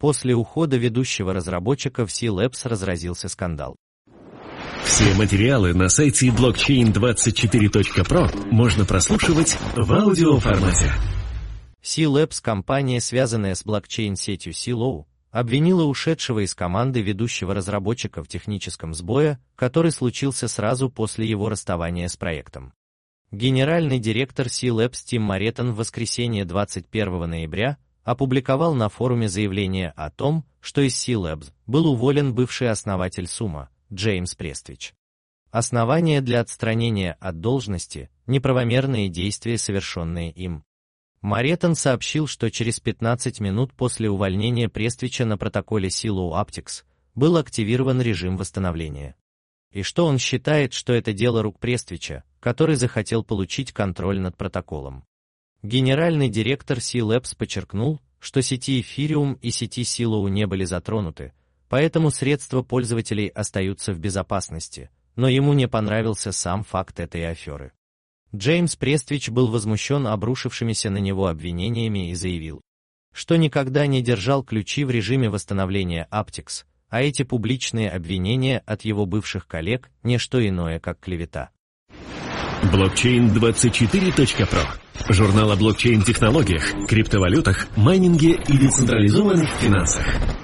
После ухода ведущего разработчика в C-Labs разразился скандал. Все материалы на сайте blockchain24.pro можно прослушивать в аудиоформате. C-Labs, компания, связанная с блокчейн-сетью Silo, обвинила ушедшего из команды ведущего разработчика в техническом сбое, который случился сразу после его расставания с проектом. Генеральный директор C-Labs Тим Моретон в воскресенье 21 ноября опубликовал на форуме заявление о том, что из C-Labs был уволен бывший основатель Sumo, Джеймс Прествич. Основание для отстранения от должности – неправомерные действия, совершенные им. Моретон сообщил, что через 15 минут после увольнения Прествича на протоколе Silo Aptics был активирован режим восстановления. И что он считает, что это дело рук Прествича, который захотел получить контроль над протоколом. Генеральный директор C-Labs подчеркнул, что сети Ethereum и сети Silo не были затронуты, поэтому средства пользователей остаются в безопасности, но ему не понравился сам факт этой аферы. Джеймс Прествич был возмущен обрушившимися на него обвинениями и заявил, что никогда не держал ключи в режиме восстановления Aptics, а эти публичные обвинения от его бывших коллег – не что иное, как клевета. Blockchain24.pro. Журнал о блокчейн-технологиях, криптовалютах, майнинге и децентрализованных финансах.